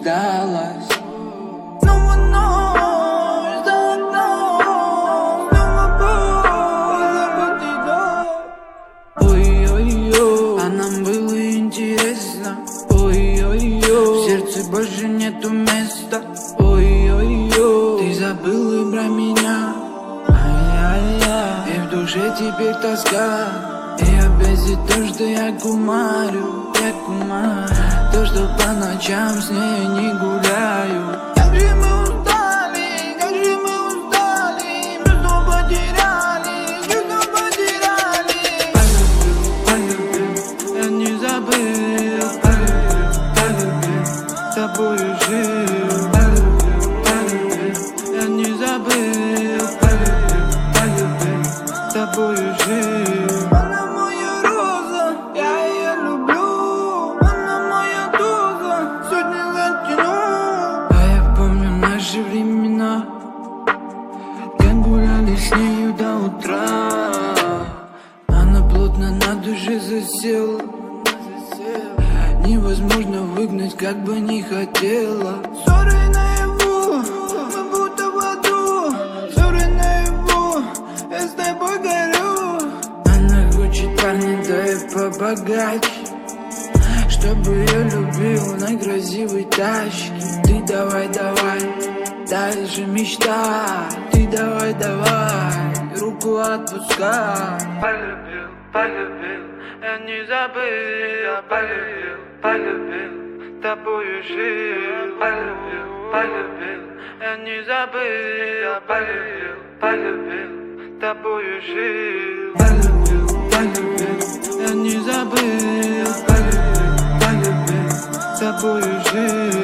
дождалась. Снова ночь за окном, снова боль, забытый дом. Ой-ой-ой, а нам было интересно. Ой-ой-ой, в сердце больше нету места. Ой-ой-ой, ты забыл и про меня. Ай-яй-яй, и в душе теперь тоска. И опять за то, что я кумарю. То, что по ночам с ней не гуляю. Как же мы устали, как же мы устали. Чувство потеряли, чувство потеряли. Полюбил, я не забыл. Полюбил, с тобою жил. Полюбил, я не забыл. Полюбил, с тобою жил. Она моя роза, я ее люблю. Наши времена, как гуляли с нею до утра. Она плотно на душе засела. Невозможно выгнать, как бы не хотела. Ссоры наяву, мы будто в аду. Ссоры наяву, я с тобой горю. Она хочет парня, да и побогаче, чтобы я любил на красивой тачке. Ты давай, давай, дальше мечта. Ты давай, давай, руку отпускай. Полюбил, полюбил, я не забыл. Я полюбил, полюбил, тобою жил. Полюбил, полюбил, я не забыл. Я полюбил, полюбил, тобою жил. Полюбил, полюбил, я не забыл. Полюбил, полюбил, тобою жил.